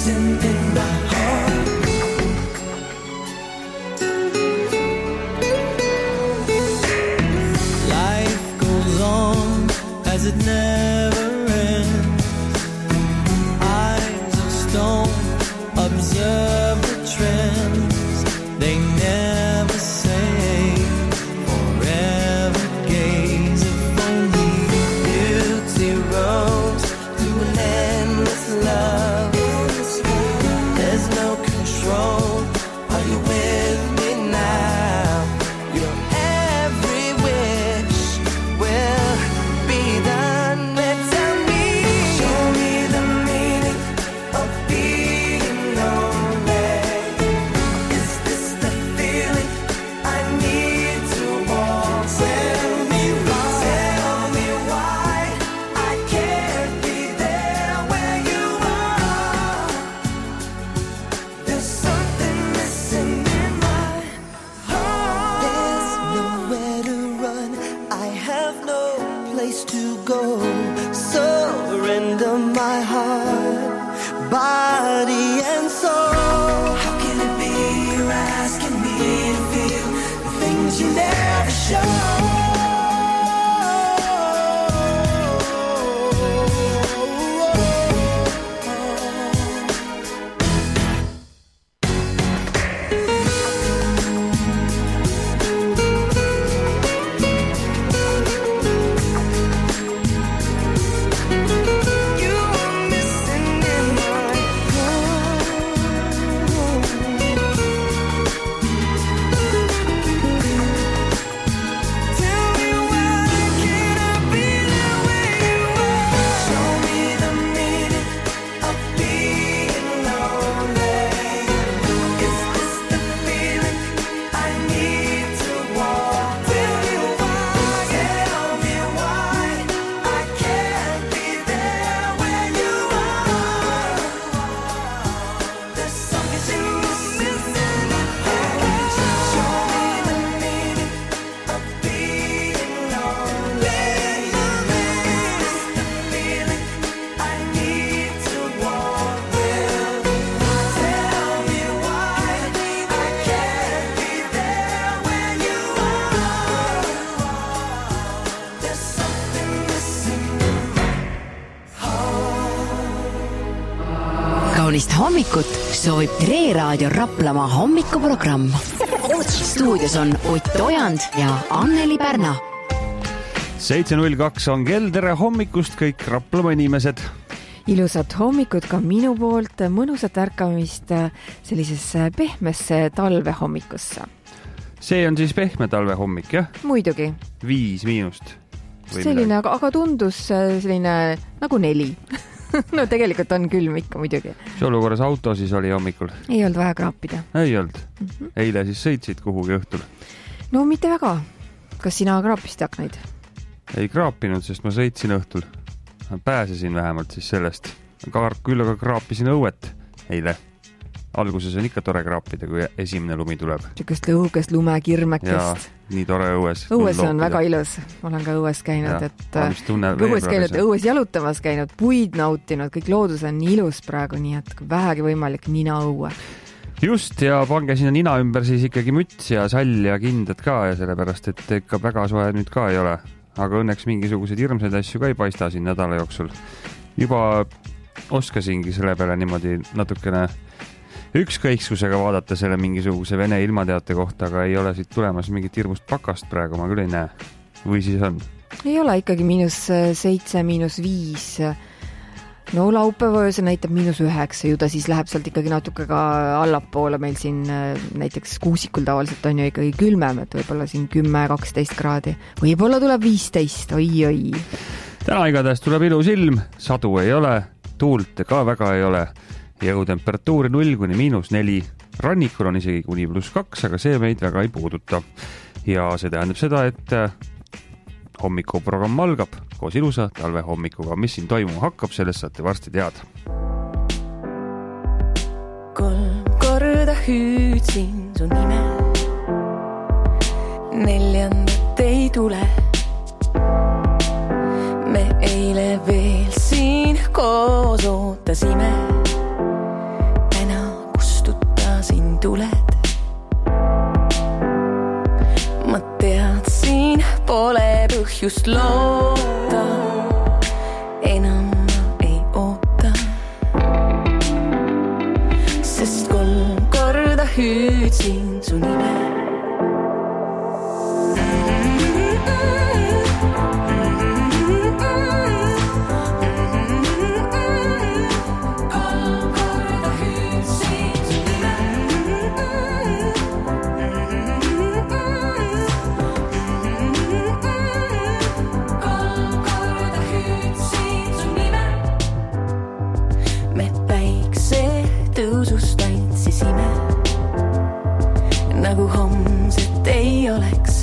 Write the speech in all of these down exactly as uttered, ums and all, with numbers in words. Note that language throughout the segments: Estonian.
missing in my heart. Life goes on as it never ends. Eyes of stone observe the trends. They never say forever. Gaze if only beauty rose to an endless love. There's no control. Are you with me now? Your every wish will be done. Tell me, show me the meaning of being lonely. Is this the feeling I need to walk? Tell me why, tell me why I can't be there where you are. There's something missing in my heart. There's nowhere to run. I have no place to go. Surrender my heart, body and soul. How can it be you're asking me to feel the things you never show? You are missing in my heart. Tell me why can't I be there where you are? Show me the meaning of being lonely. Is this the feeling I need to walk? Tell me why, tell me why I can't be there where you are. There's something missing in my heart. Show me the meaning of being lonely. Is this the feeling I need to walk with? Tell me why I can't be there where you are. There's something missing in my Kaunist hommikut soovib Tre Raadio Raplamaa hommikuprogramm. Stuudios on Ott Ojand ja Anneli Pärna. seitse null kaks on kell, tere hommikust kõik Raplamaa inimesed. Ilusat hommikut ka minu poolt, mõnusat ärkamist sellisesse pehmesse talvehommikusse. See on siis pehme talvehommik, jah? Muidugi, Viis miinust. Või selline, aga, aga tundus selline nagu neli. No tegelikult on külm ikka muidugi. midagi. See olukorras auto siis oli hommikul? Ei olnud vaja kraapida. Ei olnud. Mm-hmm. Eile siis sõitsid kuhugi õhtul? No mitte väga. Kas sina kraapisid aknaid? Ei kraapinud, sest ma sõitsin õhtul. Pääsesin vähemalt siis sellest. Küll aga kraapisin õuet eile. Alguses on ikka tore kraapida, kui esimene lumi tuleb. Sükest lõugest lumekirmekest. Jaa, nii tore õues. Õues on väga ilus. Olen ka õues käinud, ja, et õues käinud, õues jalutamas käinud, puid nautinud, kõik loodus on nii ilus praegu, nii et vähegi võimalik nina õue. Just, ja pange sinna nina ümber siis ikkagi müts ja sall ja kindad ka, ja sellepärast, et ikka väga soe nüüd ka ei ole. Aga õnneks mingisugused hirmsaid asju ka ei paista siin nädala jooksul. Juba oskasingi selle peale niimoodi natukene ükskõiksusega vaadata selle mingisuguse Vene ilmateate kohta, aga ei ole siit tulemas mingit hirmust pakast praegu, ma küll ei näe. Või siis on? Ei ole ikkagi miinus seitse, miinus viis. No laupäeva ööse näitab miinus üheksa, ju ta siis läheb sealt ikkagi natuke ka allapoole. Meil siin näiteks Kuusikul tavaliselt on ju ikkagi külmem, et võib-olla siin kümme kaksteist kraadi. Võib-olla tuleb viisteist, oi, oi. Täna igatahes tuleb ilus ilm, sadu ei ole, tuult ka väga ei ole. Jõutemperatuuri null kuni miinus neli. Rannikul on isegi kuni pluss kaks, aga see meid väga ei puuduta. Ja see tähendab seda, et hommikuprogramm algab koos ilusa talve hommikuga. Mis siin toimuma hakkab, sellest saate varsti teada. Kolm korda hüüdsin su nime, neljandat ei tule. Me eile veel siin koos ootasime, tuled. Ma teadsin, pole põhjust loota, enam ma ei oota, sest kolm korda hüüdsin su nime. Nagu homset ei oleks.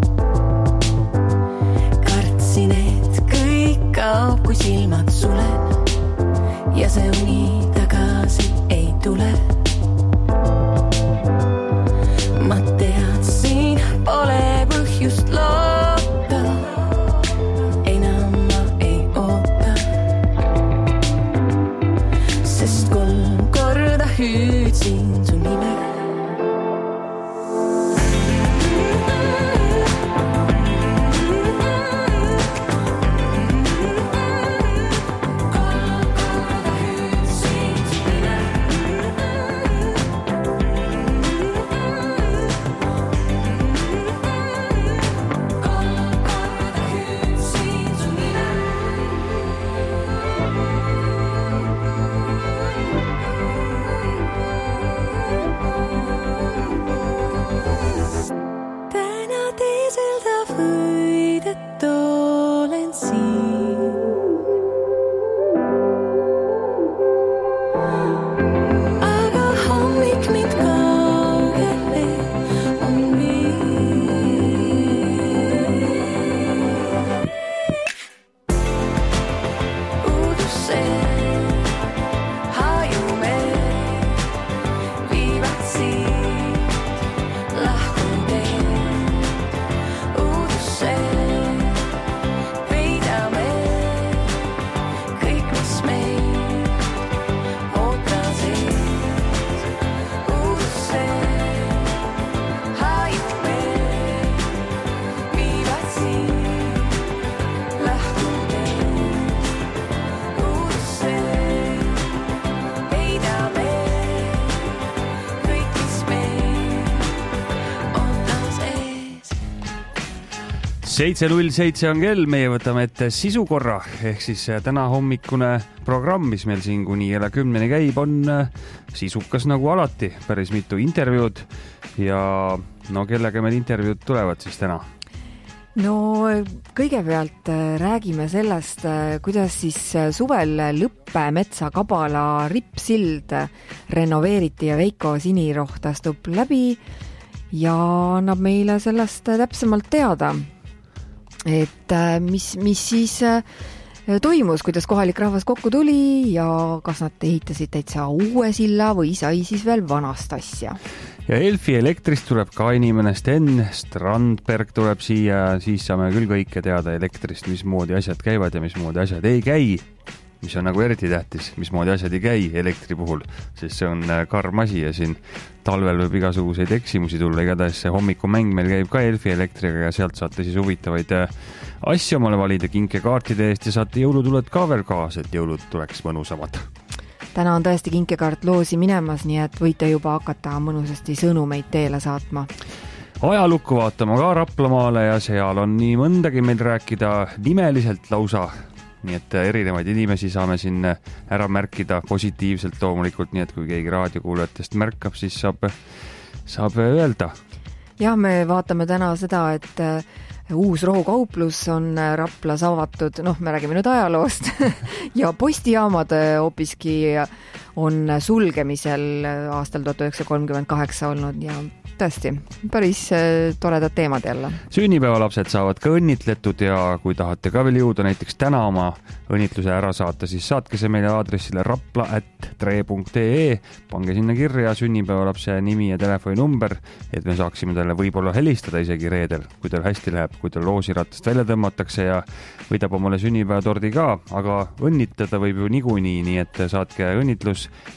Kartsin, et kõik kaob, kui silmad sulen ja see uni tagasi ei tule. Ma teadsin, pole põhjust loota, enam ma ei oota, sest kolm korda hüüdsin su nime. seitse null seitse on kell, meie võtame ette sisukorra, ehk siis täna hommikune programm, mis meil siin kuni kella kümneni käib, on sisukas nagu alati, päris mitu intervjuud ja no kellega meil intervjuud tulevad siis täna? No kõigepealt räägime sellest, kuidas siis suvel Lõppemetsa Kabala rippsild renoveeriti ja Veiko Siniroht astub läbi ja annab meile sellest täpsemalt teada, et mis, mis siis toimus, kuidas kohalik rahvas kokku tuli ja kas nad ehitasid täitsa uue silla või sai siis veel vanast asja. Ja Elfi elektrist tuleb ka inimene, Sten Strandberg tuleb siia, siis saame küll kõike teada elektrist, mismoodi asjad käivad ja mismoodi asjad ei käi, mis on nagu eriti tähtis, mismoodi asjad ei käi elektri puhul, sest see on karm asi ja siin talvel võib igasuguseid eksimusi tulla, igatahes see hommikumäng meil käib ka Elfi elektriga ja sealt saate siis huvitavaid asju omale valida kinkekaartide eest ja saate jõulutuled ka veel kaasa, et jõulud tuleks mõnusamad. Täna on tõesti kinkekaart loosi minemas, nii et võite juba hakata mõnusasti sõnumeid teele saatma. Ajalukku vaatama ka Raplamaale ja seal on nii mõndagi meil rääkida nimeliselt lausa, nii et erinevaid inimesi saame siin ära märkida positiivselt loomulikult, nii et kui keegi raadiokuulajatest märkab, siis saab, saab öelda. Ja me vaatame täna seda, et uus rohukauplus on Raplas avatud, noh, me räägime nüüd ajaloost ja postijaamad hoopiski on sulgemisel aastal tuhat üheksasada kolmkümmend kaheksa olnud ja tõesti, päris toredad teemad jälle. Sünnipäevalapsed saavad ka õnnitletud ja kui tahate ka veel jõuda näiteks täna oma õnnitluse ära saata, siis saatke see meile aadressile rapla at tre punkt ee, pange sinna kirja sünnipäevalapse nimi ja telefoninumber, et me saaksime talle võib-olla helistada isegi reedel, kui tal hästi läheb, kui tal loosiratast välja tõmmatakse ja võidab omale sünnipäevatordi ka, aga õnnitleda võib ju niikuinii, nii et saatke õnnitlus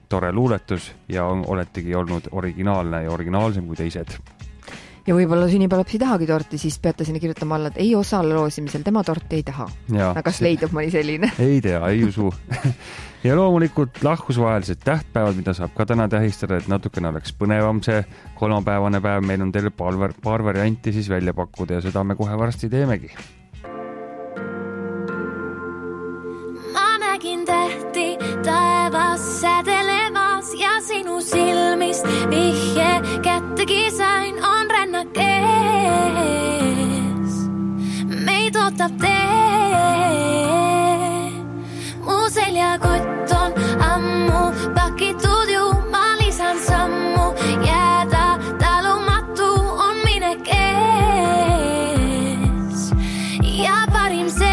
tore luuletus ja on, oletegi olnud originaalne ja originaalsem kui teised. Ja võib-olla sünnipäevalaps ei tahagi torti, siis peate sinna kirjutama alla, et ei osale loosimisel, tema torti ei taha. Aga kas leidub mõni selline? Ei tea, ei usu. Ja loomulikult lahkusvahelised tähtpäevad, mida saab ka täna tähistada, et natukene oleks põnevam see kolmapäevane päev. Meil on teile paar, paar varianti siis välja pakkuda ja seda me kohe varsti teemegi. Ma nägin tähti taevas sädelemas ja sinu silmist vihje kättegi sain on rännak ees. Meid ootab tee. Mu seljakott on ammu pakitud ju, ma lisan sammu. Jääda talumatu on minek ees. Ja parim see.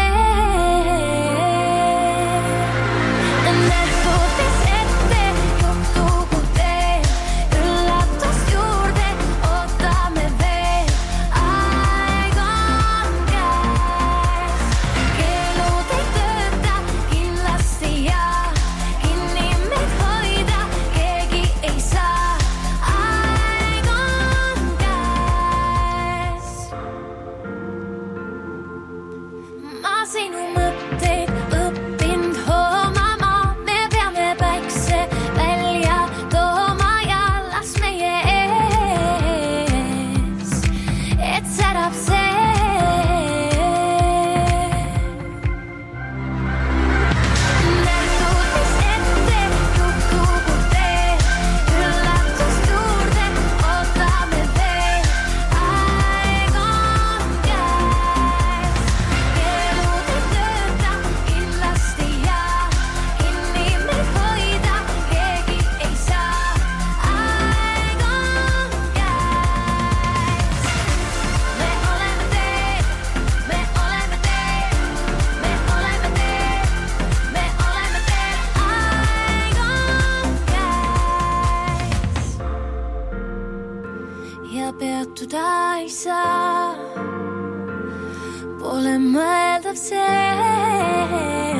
Pole mõeldav see,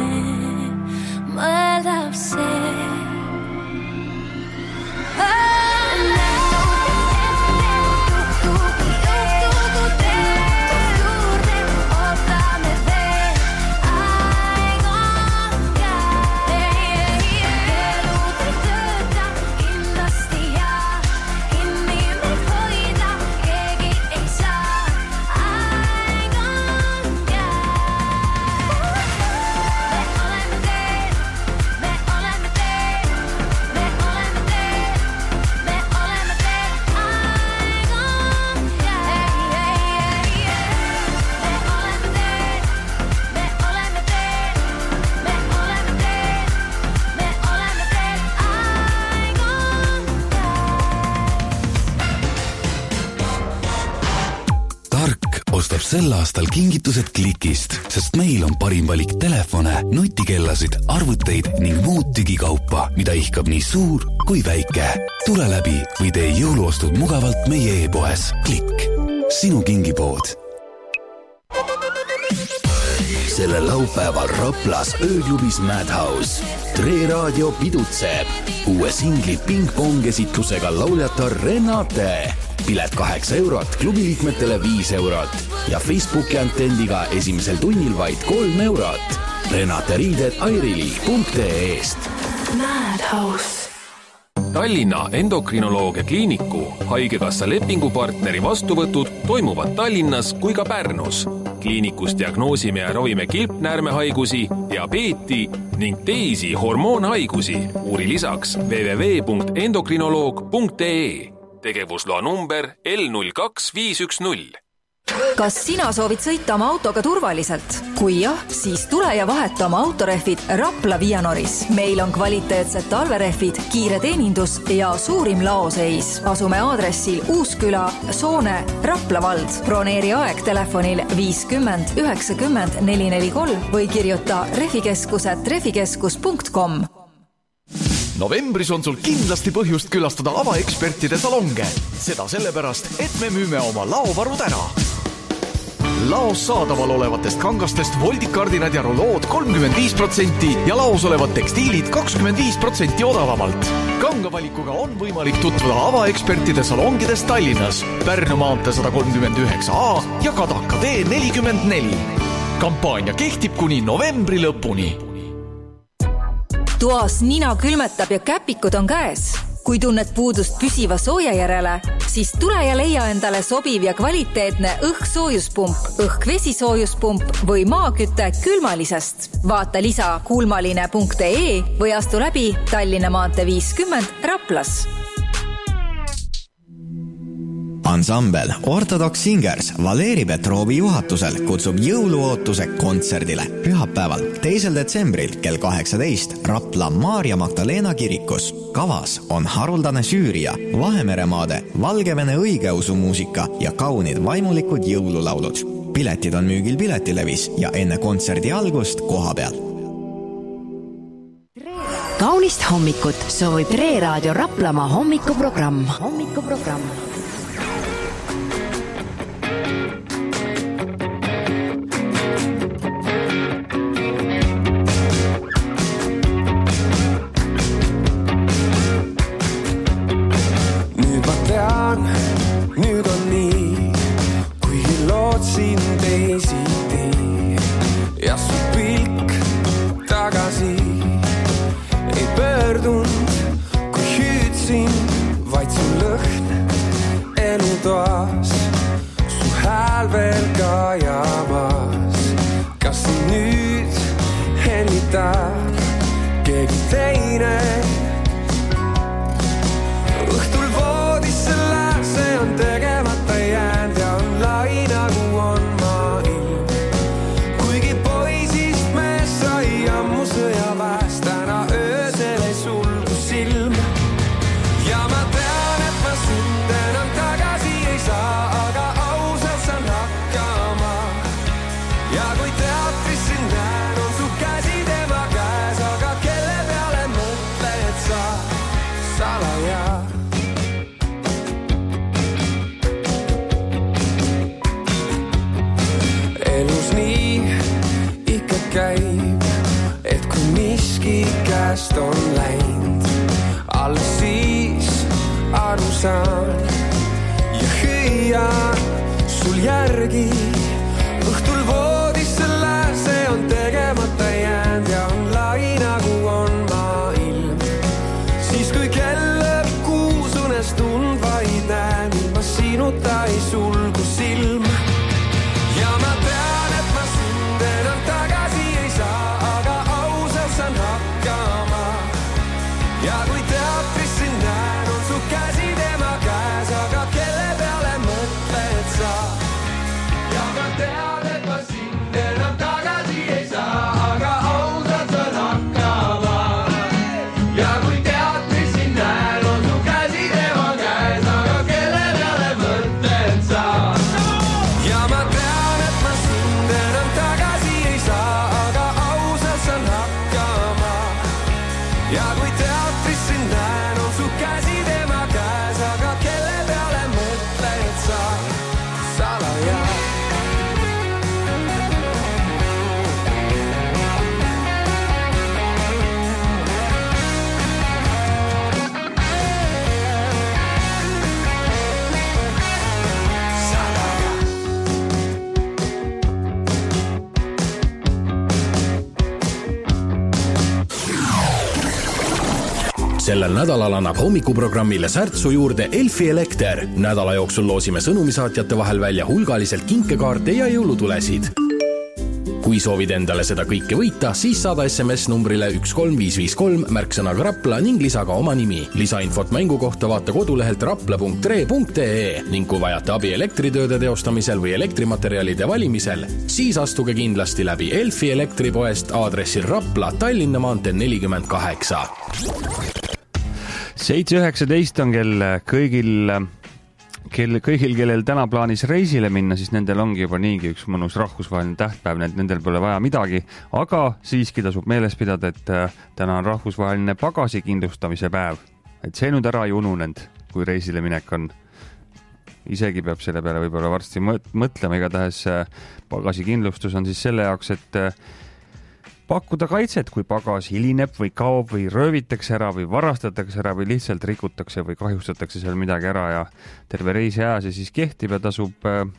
mõeldav see. Sel aastal kingitused Klikist, sest meil on parim valik telefone, nutikellasid, arvuteid ning muud digikaupa, mida ihkab nii suur kui väike. Tule läbi või tee jõuluostud mugavalt meie e-poes. Klikk. Sinu kingipood. Selle laupäeval Raplas ööklubis Madhouse. Tre raadio pidutseb. Uue singli ping-pong esitlusega lauljatar Renate. Pilet kaheksa eurot, klubiliikmetele viis eurot ja Facebooki antendiga esimesel tunnil vaid kolm eurot. Renate riided airili punkt ee-st. Madhouse. Tallinna endokrinoloogia kliiniku haigekassa lepingupartneri vastuvõtud toimuvad Tallinnas kui ka Pärnus. Kliinikus diagnoosime ja ravime kilpnäärmehaigusi, diabeeti ning teisi hormoonhaigusi. Uuri lisaks w w w punkt endokrinoloog punkt ee. Tegevusloa number L null kaks viis üks null. Kas sina soovid sõita oma autoga turvaliselt? Kui jah, siis tule ja vaheta oma autorehvid Rapla Vianoris. Meil on kvaliteetsed talverehvid, kiire teenindus ja suurim laoseis. Asume aadressil Uusküla, Soone, Rapla vald. Broneeri aeg telefonil viiskümmend üheksakümmend neli neli kolm või kirjuta refikeskuset refikeskus punkt com. Novembris on sul kindlasti põhjust külastada avaekspertide salonge. Seda sellepärast, et me müüme oma laovarud ära. laos saadaval olevatest kangastest voldikardinad ja rulood kolmkümmend viis protsenti ja laos olevad tekstiilid kakskümmend viis protsenti odavamalt. Kangavalikuga on võimalik tutvuda avaekspertide salongides Tallinnas, Pärnu maantee sada kolmkümmend üheksa A ja Kadaka tee nelikümmend neli. Kampaania kehtib kuni novembri lõpuni. Toas nina külmetab ja käpikud on käes. Kui tunned puudust püsiva sooja järele, siis tule ja leia endale sobiv ja kvaliteetne õhksoojuspump, õhkvesisoojuspump või maakütte külmalisest. Vaata lisa kuulmaline punkt ee või astu läbi Tallinna maantee viiskümmend Raplas. Ansambel Orthodox Singers Valeri Petrovi juhatusel kutsub jõuluootuse kontserdile pühapäeval, teisel detsembril kell kaheksateist Rapla Maarja Magdalena kirikus. Kavas on haruldane Süüria, Vahemeremaade, Valgevene õigeusumuusika ja kaunid vaimulikud jõululaulud. Piletid on müügil Piletilevis ja enne kontserdi algust koha peal. Kaunist hommikut soovib Tre Raadio Raplamaa hommikuprogramm. Hommikuprogramm. Nüüd on nii, kuigi lootsin teisiti ja su pilk tagasi ei pöördunud, kui hüüdsin vaid su lõhn elutoas, su hääl veel kajamas. Kas nüüd helitab keegi teine? Õhtul voodisse lääse on tegemata jäänd ja on lai nagu on maailm. Kuigi poisist mees sai ammu sõjaväest, täna öösel ei sulgu silm. Ja ma tean, et ma sind enam tagasi ei saa, aga ausalt saan hakkama. Ja kui teatris sind näen, on su käsi tema käes, aga kelle peale mõtled sa salaja? Elus nii ikka käib, et kui miski käest on läinud, alles siis aru saan ja hüüan sul järgi. Õhtul voodisse lääse on tegemata jäänd ja on lai nagu on maailm. Siis kui kell lõpp kuus unes tundvaid näen, ilma sinuta ei sulgu silm. Ja ma tean, et ma sind enam tagasi ei saa, aga ausalt saan hakkama. Ja kui teatris sind näen, on su käsi tema käes, aga kelle peale mõtled sa? Ja ma tean, et ma sind enam tagasi ei saa, aga ausalt saan hakkama. Ja kui teatris sind näen, on su käsi tema käes, aga kelle peale mõtled sa? Ja ma tean, et ma sind enam tagasi ei saa, aga ausalt saan hakkama. Ja kui teatris sind näen, on su käsi tema käes, aga kelle peale mõtled sa salaja? Sellel nädalal annab hommikuprogrammile särtsu juurde Elfi Elekter. Nädala jooksul loosime sõnumisaatjate vahel välja hulgaliselt kinkekaarte ja jõulutulesid. Kui soovid endale seda kõike võita, siis saada S M S numbrile üks kolm viis viis kolm märksõnaga Rapla ning lisa ka oma nimi. Lisainfot mängu kohta vaata kodulehelt rapla punkt tre punkt ee ning kui vajate abi elektritööde teostamisel või elektrimaterjalide valimisel, siis astuge kindlasti läbi Elfi Elektripoest aadressil Rapla, Tallinna maantee nelikümmend kaheksa. seitse üheksateist on kell kõigil, kel, kõigil, kellel täna plaanis reisile minna, siis nendel ongi juba niigi üks mõnus rahvusvaheline tähtpäev, need nendel pole vaja midagi, aga siiski tasub meeles pidada, et täna on rahvusvaheline pagasi kindlustamise päev, et see nüüd ära ei ununenud, kui reisile minek on. isegi peab selle peale võib-olla varsti mõtlema, igatahes pagasikindlustus on siis selle jaoks, et pakkuda kaitset, kui pagas hilineb või kaob või röövitakse ära või varastatakse ära või lihtsalt rikutakse või kahjustatakse seal midagi ära ja terve reisi aja see siis kehtib ja tasub,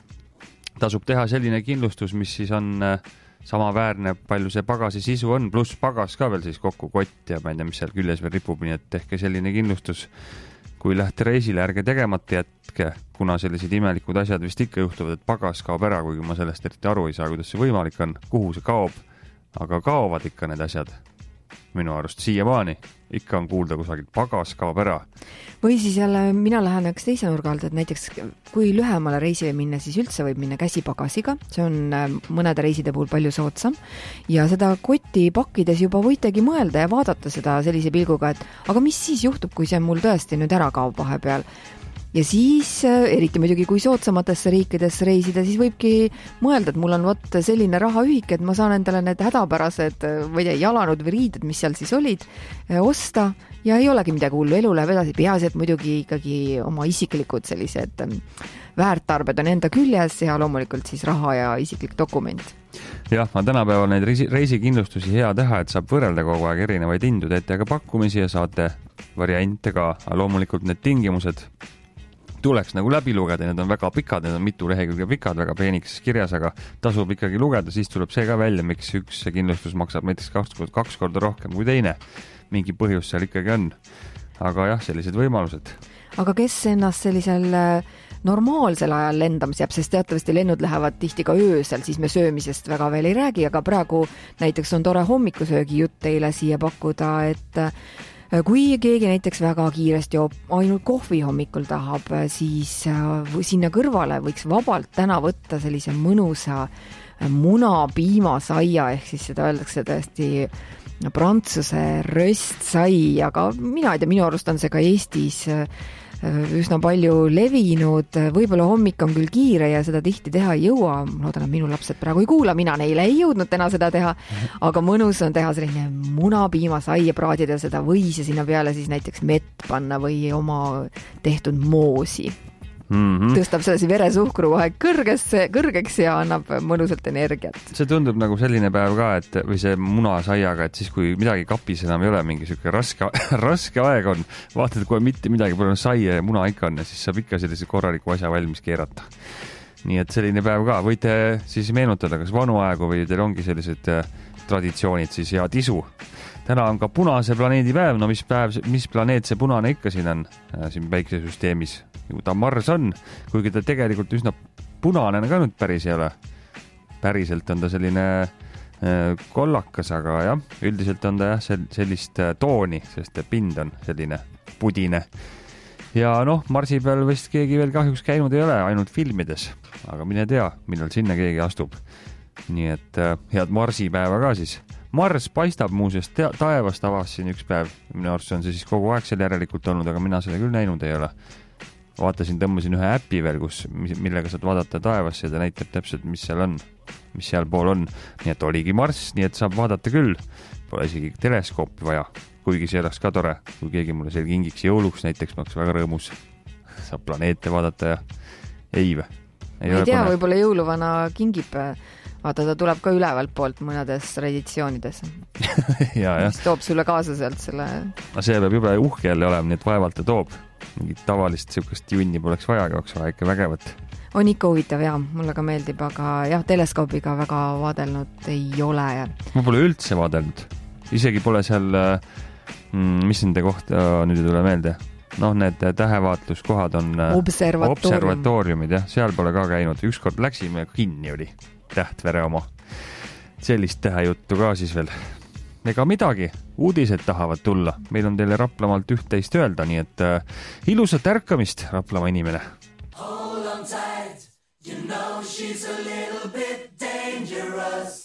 tasub teha selline kindlustus, mis siis on samaväärne, palju see pagasi sisu on, pluss pagas ka veel siis kokku kott ja ma ei tea, mis seal küljes veel ripub, nii et tehke selline kindlustus. Kui lähte reisile, ärge tegemata jätke, kuna sellised imelikud asjad vist ikka juhtuvad, et pagas kaob ära, kuigi ma sellest eriti aru ei saa, kuidas see võimalik on, kuhu see kaob, aga kaovad ikka need asjad. Minu arust siiamaani ikka on kuulda kusagilt pagas kaob ära. Või siis jälle mina lähen üks teise nurga alt, et näiteks kui lühemale reisile minna, siis üldse võib minna käsipagasiga. See on mõnede reiside puhul palju soodsam ja seda kotti pakkides juba võitegi mõelda ja vaadata seda sellise pilguga, et aga mis siis juhtub, kui see mul tõesti nüüd ära kaob vahepeal. Ja siis, eriti muidugi kui soodsamatesse riikidesse reisida, siis võibki mõelda, et mul on võt selline rahaühik, et ma saan endale need hädapärased või jalanud või riided, mis seal siis olid, osta ja ei olegi midagi hullu, elu läheb edasi. Peaasi, et muidugi ikkagi oma isiklikud sellised väärtarbed on enda küljes ja loomulikult siis raha ja isiklik dokument. Jah, ma tänapäeval neid reisi, reisikindlustusi hea teha, et saab võrrelda kogu aeg erinevaid hindu, teete aga pakkumisi ja saate variante ka. Loomulikult need tingimused tuleks nagu läbi lugeda, need on väga pikad, need on mitu lehekülge pikad, väga peenikses kirjas, aga tasub ikkagi lugeda, siis tuleb see ka välja, miks üks kindlustus maksab näiteks kaks, kaks korda rohkem kui teine. Mingi põhjus seal ikkagi on. Aga jah, sellised võimalused. Aga kes ennast sellisel normaalsel ajal lendamas jääb, sest teatavasti lennud lähevad tihti ka öösel, siis me söömisest väga veel ei räägi, aga praegu näiteks on tore hommikusöögi jutt teile siia pakkuda, et kui keegi näiteks väga kiiresti ainult kohvi hommikul tahab, siis sinna kõrvale võiks vabalt täna võtta sellise mõnusa munapiimasaia, ehk siis seda öeldakse tõesti prantsuse röstsai, aga mina ei tea, minu arust on see ka Eestis üsna palju levinud, võib-olla hommik on küll kiire ja seda tihti teha ei jõua, loodan, et minu lapsed praegu ei kuula, mina neile ei jõudnud täna seda teha, aga mõnus on teha selline munapiimasai ja praadida seda võis ja sinna peale siis näiteks mett panna või oma tehtud moosi. Mm-hmm. Tõstab sellesi veresuhkru kohe kõrgesse, kõrgeks ja annab mõnusalt energiat. See tundub nagu selline päev ka, et või see munasaiaga, et siis kui midagi kapis enam ei ole, mingi siuke raske, raske aeg on, vaatad, kui mitte midagi pole saia ja muna ikka on ja siis saab ikka sellise korraliku asja valmis keerata. Nii et selline päev ka, võite siis meenutada kas vanu aegu või teil ongi sellised traditsioonid siis ja tisu. Täna on ka punase planeedi päev, no mis päev, mis planeet see punane ikka siin on siin päiksesüsteemis? Ju ta Mars on, kuigi ta tegelikult üsna punane ka nüüd päris ei ole. Päriselt on ta selline kollakas, aga jah, üldiselt on ta jah, sellist tooni, sest pind on selline pudine. Ja noh, Marsi peal vist keegi veel kahjuks käinud ei ole, ainult filmides, aga mine tea, millal sinna keegi astub. Nii et head Marsi päeva ka siis. Mars paistab muuseas taevast avasin üks päev. Minu arust on see siis kogu aeg seal järelikult olnud, aga mina selle küll näinud ei ole. Vaatasin, tõmbasin ühe äppi veel, kus, millega saad vaadata taevasse ja ta näitab täpselt, mis seal on, mis seal pool on. Nii et oligi Mars, nii et saab vaadata küll. Pole isegi teleskoopi vaja, kuigi see oleks ka tore. Kui keegi mulle seal kingiks jõuluks näiteks, ma oleks väga rõõmus. Saab planeete vaadata ja ei või. Ei, ei tea, võib-olla jõuluvana kingib. Vaata, ta tuleb ka ülevalt poolt mõnedes traditsioonides. ja, mis toob sulle kaasa sealt selle... No see peab juba uhke jälle olema, nii et vaevalt ta toob. Mingit tavalist siukest junni poleks vaja, oleks vaja ikka vägevat. On ikka huvitav, jah, mulle ka meeldib, aga jah, teleskoopiga väga vaadelnud ei ole. Ma pole üldse vaadelnud. Isegi pole seal, mis nende kohta nüüd ei tule meelde. Noh, need tähevaatluskohad on Observatoorium. observatooriumid, jah, seal pole ka käinud. Ükskord läksime ja kinni oli tähtvere oma. Sellist tähejuttu ka siis veel. Ega midagi, uudised tahavad tulla. Meil on teile Raplamaalt üht-teist öelda, nii et uh, ilusat ärkamist, Raplamaa inimene. Hold on tight, you know she's a little bit dangerous.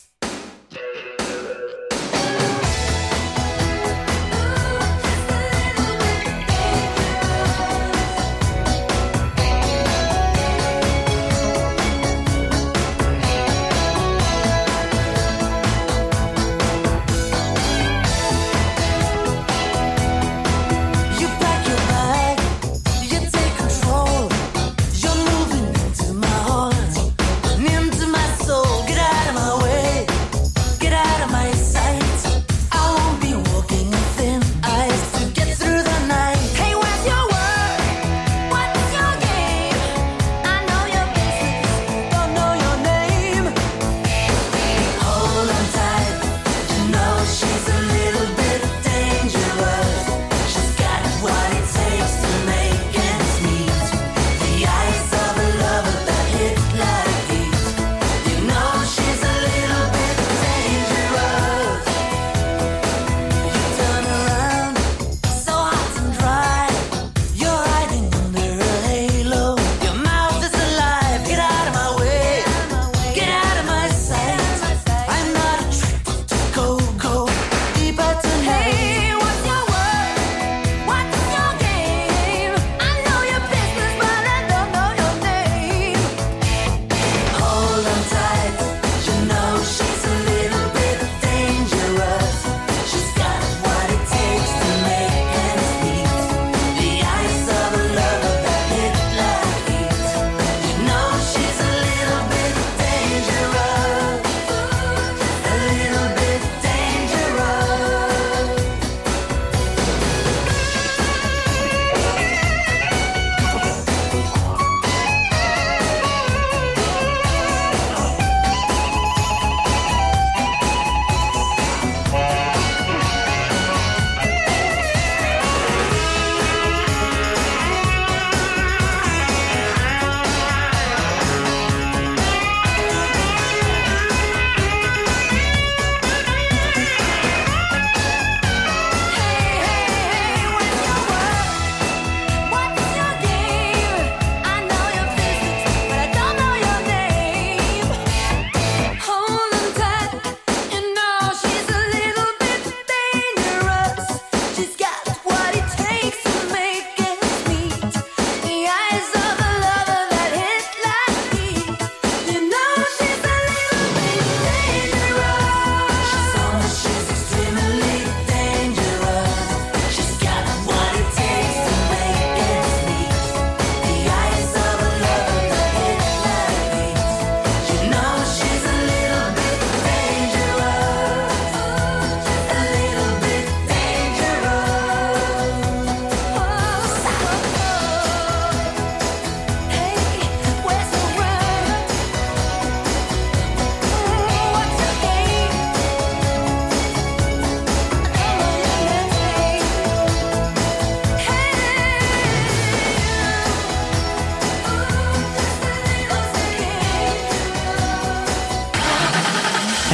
You pack your bag, you take control. You're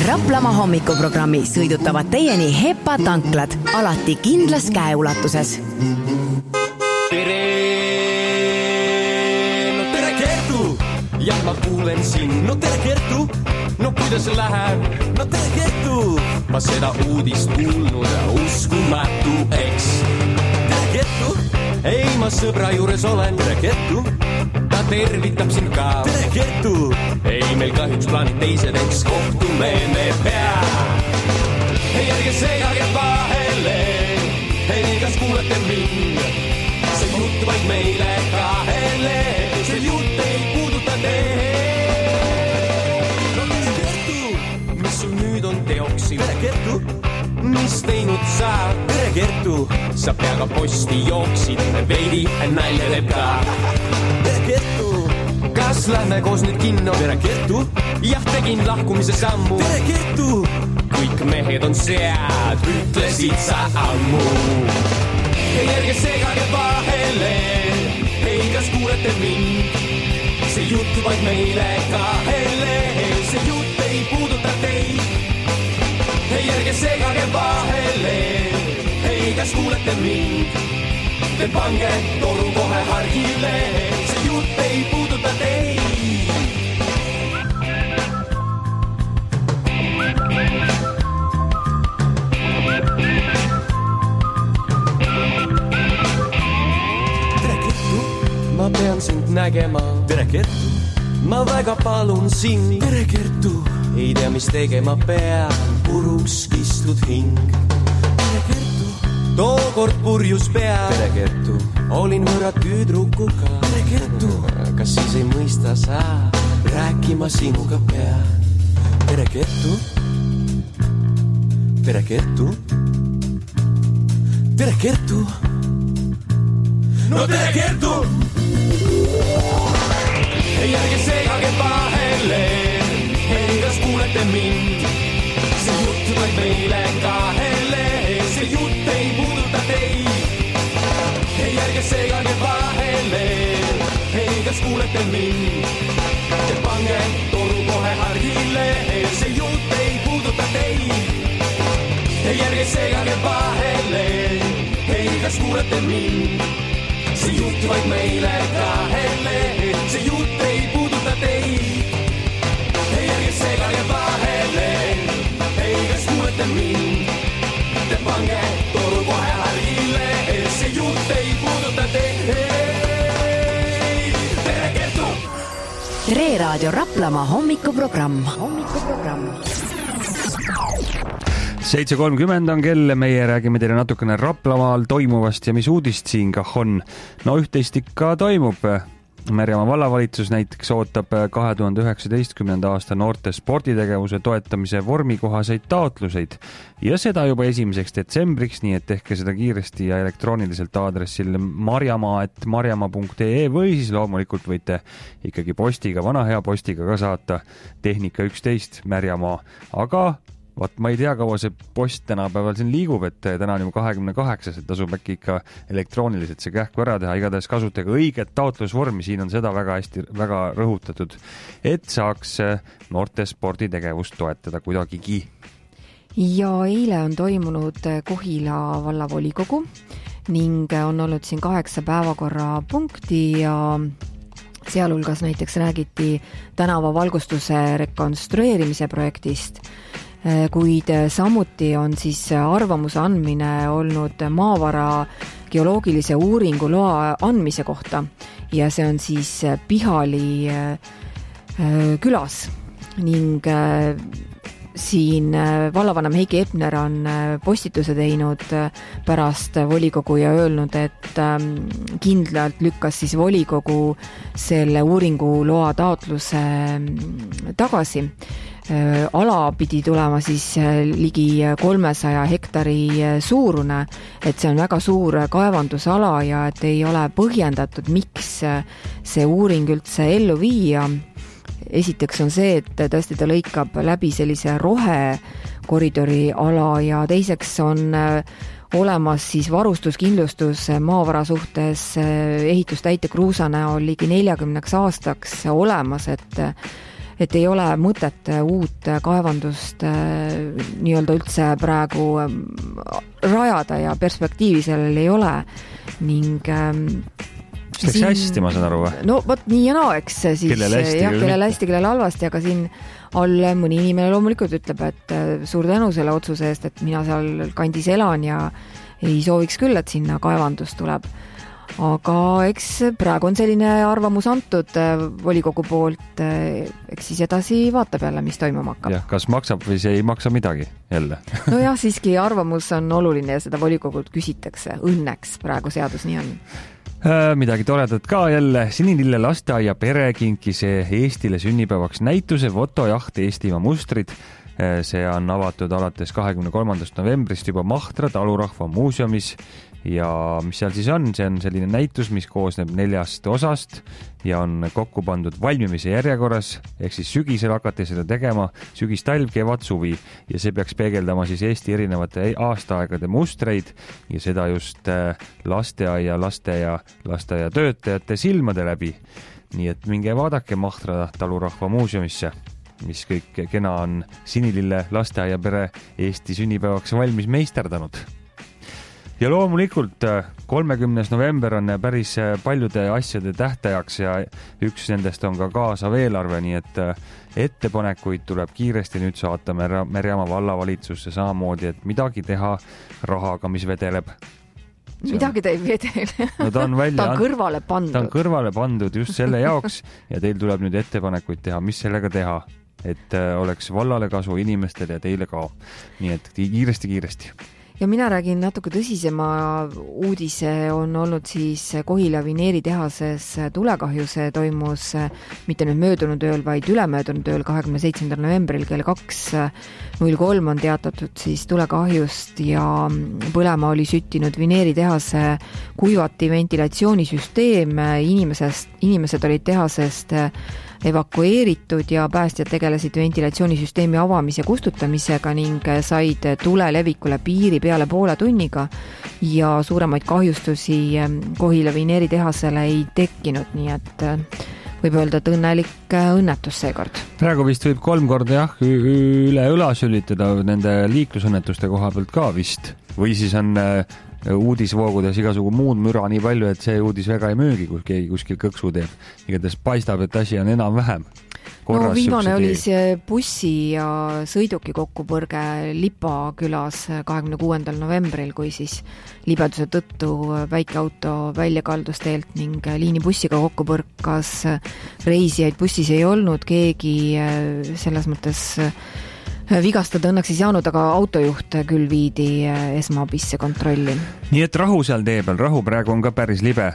Raplamaa hommikuprogrammi sõidutavad teieni Hepa tanklad, alati kindlas käeulatuses. Tere, no tere Kertu, ja ma kuulen sind, no tere Kertu, no kuidas läheb, no tere Kertu, ma seda uudist kuulnud, uskumatu, eks. Tere Kertu, ei ma sõbra juures olen, tere Kertu, ta tervitab sind ka, tere Kertu, ei meil kahjuks plaanid teised, eks kohtume me pea. Ei ärge segage vahele, ei kas kuulete mind, see jutt vaid meile kahele, see jutt ei puuduta teed. No tere Kertu, mis sul nüüd on teoksil, tere Kertu, mis teinud sa, tere Kertu, sa peaga posti jooksid, veidi nalja teeb ka. Tere Kertu, kas lähme koos nüüd kinno, tere Kertu, jah tegin lahkumise sammu, tere Kertu, kõik mehed on sead, ütlesid sa ammu. Ei ärge segage vahele, ei kas kuulete mind, see jutt vaid meile kahele, see jutt ei puuduta teid. Ei ärge segage vahele, ei kas kuulete mind, te pange toru kohe hargile, see jutt ei puuduta teid. Tere Kertu, ma pean sind nägema, tere Kertu, ma väga palun sind, tere Kertu, ei tea mis tegema pean, puruks kistud hing. Tere Kertu, tookord purjus pea, tere Kertu, olin võõra tüdrukuga, tere Kertu, kas siis ei mõista sa, rääkima sinuga pean. Tere Kertu, tere Kertu, tere Kertu, no tere Kertu, ei ärge segage vahele, ei kas kuulete mind, see jutt vaid meile kahele, see jutt ei puuduta teid. Ei ärge segage vahele, ei kas kuulete mind, te pange toru kohe hargile, see jutt ei puuduta teid. Ei ärge segage vahele, ei kas kuulete mind, see jutt vaid meile kahele, see jutt ei puuduta teid. Ei ärge segage vahele, ei kas kuulete mind, te pange toru kohe hargile, see jutt ei puuduta teid. Tere Kertu! Tre Raadio Raplamaa hommikuprogramm. hommikuprogramm. seitse kolmkümmend on kell, meie räägime teile natukene Raplamaal toimuvast ja mis uudist siin kah on. No üht-teist ikka toimub. Märjamaa vallavalitsus näiteks ootab kahe tuhande üheksateistkümnenda aasta noorte sporditegevuse toetamise vormikohaseid taotluseid ja seda juba esimeseks detsembriks, nii et tehke seda kiiresti ja elektrooniliselt aadressil marjamaa et marjamaa punkt ee või siis loomulikult võite ikkagi postiga, vana hea postiga ka saata Tehnika üksteist Märjamaa, aga vaat ma ei tea, kaua see post tänapäeval siin liigub, et täna on juba kahekümne kaheksas, et tasub äkki ikka elektrooniliselt see kähku ära teha, igatahes kasutage õiget taotlusvormi, siin on seda väga hästi, väga rõhutatud, et saaks noorte sporditegevust toetada kuidagigi. Ja eile on toimunud Kohila vallavolikogu ning on olnud siin kaheksa päevakorrapunkti ja sealhulgas näiteks räägiti tänava valgustuse rekonstrueerimise projektist, kuid samuti on siis arvamuse andmine olnud maavara geoloogilise uuringu loa andmise kohta ja see on siis Pihali külas ning siin vallavanem Heiki Epner on postituse teinud pärast volikogu ja öelnud, et kindlalt lükkas siis volikogu selle uuringu loa taotluse tagasi. Ala pidi tulema siis ligi kolmesaja hektari suurune, et see on väga suur kaevandusala ja et ei ole põhjendatud, miks see uuring üldse ellu viia. Esiteks on see, et tõesti ta lõikab läbi sellise rohekoridori ala ja teiseks on olemas siis varustuskindlustus maavara suhtes ehitustäite kruusa näol ligi neljakümneks aastaks olemas, et et ei ole mõtet uut kaevandust nii-öelda üldse praegu rajada ja perspektiivi sellel ei ole ning see läks hästi, ma saan aru või? No võt nii ja naa, eks siis kellel hästi, jah, kellel hästi, kellel halvasti, aga siin all mõni inimene loomulikult ütleb, et suur tänu selle otsuse eest, et mina seal kandis elan ja ei sooviks küll, et sinna kaevandus tuleb. Aga eks praegu on selline arvamus antud volikogu poolt, eks siis edasi vaatab jälle, mis toimuma hakkab. Jah, kas maksab või see ei maksa midagi jälle? No jah, siiski arvamus on oluline ja seda volikogult küsitakse. Õnneks praegu seadus nii on. Midagi toredat ka jälle. Sinilille lasteaia pere kinkis Eestile sünnipäevaks näituse Fotojaht Eestimaa mustrid. See on avatud alates kahekümne kolmandast novembrist juba Mahtra talurahva muuseumis ja mis seal siis on, see on selline näitus, mis koosneb neljast osast ja on kokku pandud valmimise järjekorras, ehk siis sügisel hakati seda tegema, sügis, talv, kevad, suvi ja see peaks peegeldama siis Eesti erinevate aastaaegade mustreid ja seda just lasteaia, laste ja lasteaia töötajate silmade läbi. Nii et minge vaadake Mahtra talurahva muuseumisse, mis kõik kena on Sinilille lasteaia pere Eesti sünnipäevaks valmis meisterdanud. Ja loomulikult kolmekümnes november on päris paljude asjade tähtajaks ja üks nendest on ka kaasav eelarve, nii et ettepanekuid tuleb kiiresti nüüd saata Merjamaa vallavalitsusse samamoodi, et midagi teha rahaga, mis vedeleb. Midagi ta ei vedele. No ta on välja, ta on kõrvale pandud. Ta on kõrvale pandud just selle jaoks ja teil tuleb nüüd ettepanekuid teha, mis sellega teha, et oleks vallale kasu inimestele ja teile ka. Nii et kiiresti-kiiresti. Ja mina räägin natuke tõsisema uudise, on olnud siis Kohila vineeritehases tulekahju, see toimus mitte nüüd möödunud ööl, vaid ülemöödunud ööl kahekümne seitsmendal novembril kell kaks null kolm on teatatud siis tulekahjust ja põlema oli süttinud vineeritehase kuivati ventilatsioonisüsteem, inimesest, inimesed olid tehasest evakueeritud ja päästjad tegelesid ventilatsioonisüsteemi avamise kustutamisega ning said tule levikule piiri peale poole tunniga ja suuremaid kahjustusi Kohila vineeritehasele ei tekkinud, nii et võib öelda, et õnnelik õnnetus seekord. Praegu vist võib kolm korda jah, üle õla sülitada nende liiklusõnnetuste koha pealt ka vist. Või siis on uudisvoogudes igasugu muud müra nii palju, et see uudis väga ei möögi, kui keegi kuskil kõksu teeb. Igatahes paistab, et asi on enam vähem. No viimane oli see bussi ja sõiduki kokkupõrge Lipa külas kahekümne kuuendal novembril, kui siis libeduse tõttu väike auto välja kaldus teelt ning liinibussiga kokkupõrkas. Reisijaid bussis ei olnud, keegi selles mõttes vigastada õnneks ei saanud, aga autojuht küll viidi esmaabisse kontrolli. Nii et rahu seal tee peal, rahu praegu on ka päris libe.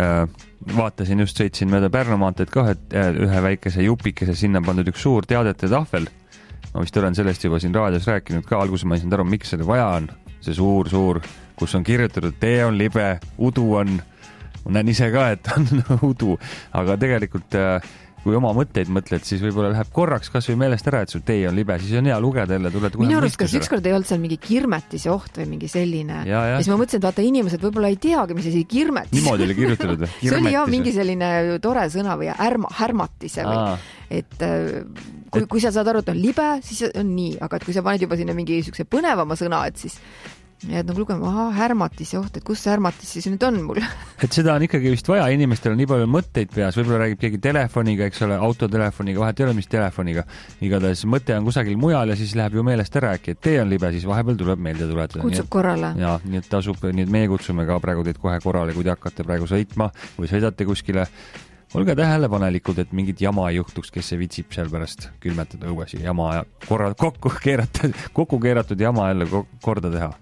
Vaatasin, just sõitsin mööda Pärnu maanteed ka, et ühe väikese jupikese sinna pandud üks suur teadete tahvel. Ma vist olen sellest juba siin raadios rääkinud ka, alguses ma ei saanud aru, miks selle vaja on. See suur, suur, kus on kirjutatud, tee on libe, udu on. Ma näen ise ka, et on udu, aga tegelikult kui oma mõtteid mõtled, siis võib-olla läheb korraks kas või meelest ära, et sul tee on libe, siis on hea lugeda jälle, tuled minu arust, kas ükskord ei olnud seal mingi kirmetise oht või mingi selline. Ja, ja. ja siis ma mõtlesin, et vaata, inimesed võib-olla ei teagi, mis see kirmetis. Niimoodi oli kirjutatud. See oli jah mingi selline tore sõna või ärma, härmatise või. Et kui, kui sa saad aru, et on libe, siis on nii, aga et kui sa paned juba sinna mingi sükse põnevama sõna, et siis ja et nagu lugema, aha, härmatis oht, et kus see härmatis siis nüüd on mul? Et seda on ikkagi vist vaja, inimestel on nii palju mõtteid peas, võib-olla räägib keegi telefoniga, eks ole, autotelefoniga, vahet ei ole, mis telefoniga. Igatahes mõte on kusagil mujal ja siis läheb ju meelest ära äkki, et tee on libe, siis vahepeal tuleb meelde tuletada. Kutsub korrale. Ja, nii et tasub, nii et meie kutsume ka praegu teid kohe korrale, kui te hakkate praegu sõitma või sõidate kuskile. Olge tähelepanelikud, et mingid jama ei juhtuks, kes see vitsib seal pärast külmetada õues ja jama ja korra, kokku, keeratud, kokku keeratud jama jälle korda teha.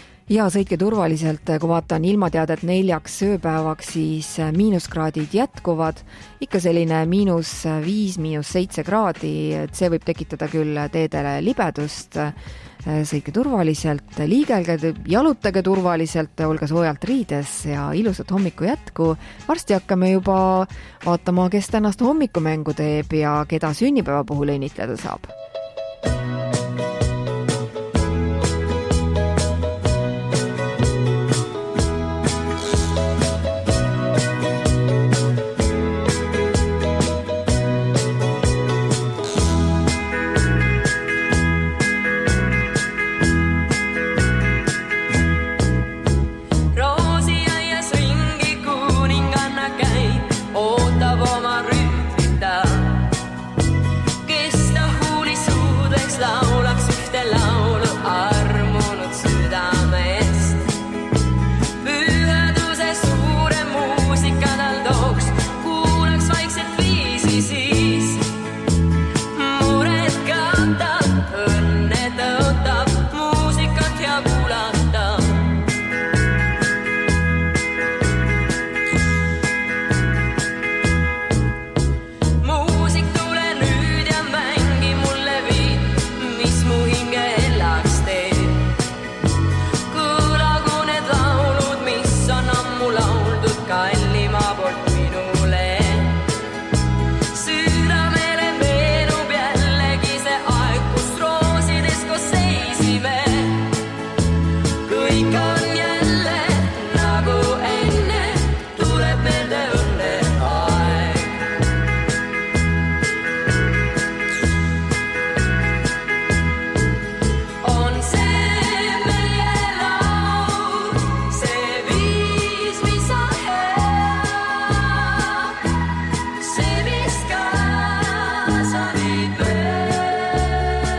Ja sõitke turvaliselt, kui vaatan ilmateadet neljaks sööpäevaks, siis miinuskraadid jätkuvad. Ikka selline miinus viis, miinus seitse kraadi, et see võib tekitada küll teedele libedust. Sõitke turvaliselt, liigelge, jalutage turvaliselt, olge soojalt riides ja ilusat hommiku jätku. Varsti hakkame juba vaatama, kes tänast hommikumängu teeb ja keda sünnipäeva puhul õnnitleda saab. ootab oma rüütlita. Kes ta huuli suudeks laulaks ühte laulu armunud südamest. Pühaduse suure muusika tal tooks, kuulaks vaikselt viisi siis. Mured katab, õnne tõotab, muusikat ja kuulata. Muusik tule nüüd ja mängi mulle viit, mis mu hinge hellaks teeb. Kõlagu need laulud, mis on ammu lauldud kallima poolt minule. Südamele meenub jällegi see aeg, kus roosides koos seisime. Kõik on jälle nagu enne, tuleb meelde õnne aeg. On see meie laul, see viis, mis on hea, see, mis kaasa viib ööd.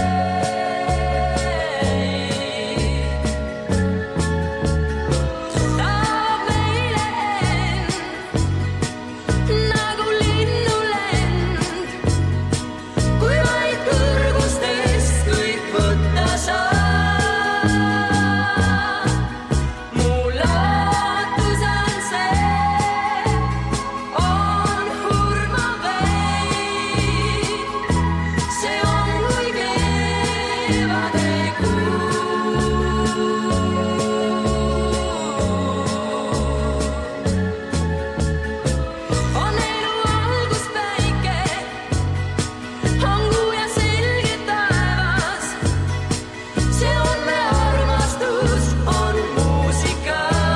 Taab meile end, nagu linnulend, kui vaid kõrgustest kõik võtta saa. Mu lootus on see, on hurmav veid, see on kui kevade kuu. On elu alguspäike, on kuu ja selge taevas. See on me armastus, on muusika.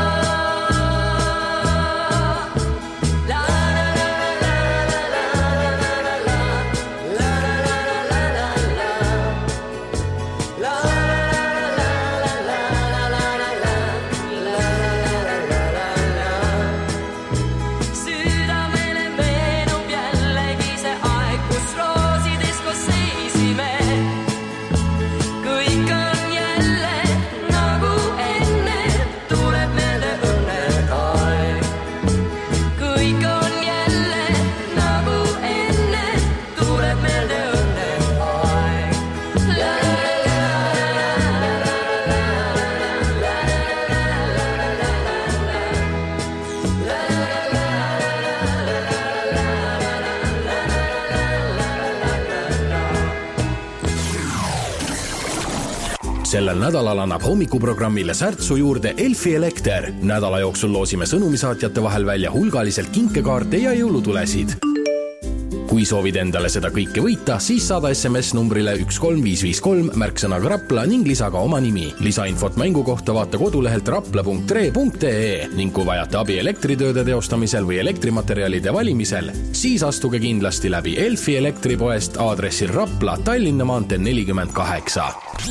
La la la la la la la la la la la la la la südamele meenub jällegi see aeg, kus roosides koos seisime. Kõik on jälle nagu enne, tuleb meelde õnne aeg. Kõik on jälle nagu enne, tuleb meelde õnne aeg. La sellel nädalal annab hommikuprogrammile särtsu juurde Elfi Elekter. Nädala jooksul loosime sõnumisaatjate vahel välja hulgaliselt kinkekaarte ja jõulutulesid. Kui soovid endale seda kõike võita, siis saada S M S numbrile üks kolm viis viis kolm märksõnaga Rapla ning lisa ka oma nimi. Lisainfot mängu kohta vaata kodulehelt rapla punkt tre punkt ee ning kui vajate abi elektritööde teostamisel või elektrimaterjalide valimisel, siis astuge kindlasti läbi Elfi Elektripoest aadressil Rapla, Tallinna maantee nelikümmend kaheksa.